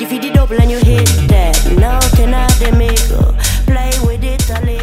ready for the double and you hit that. Now can I make play with it a little.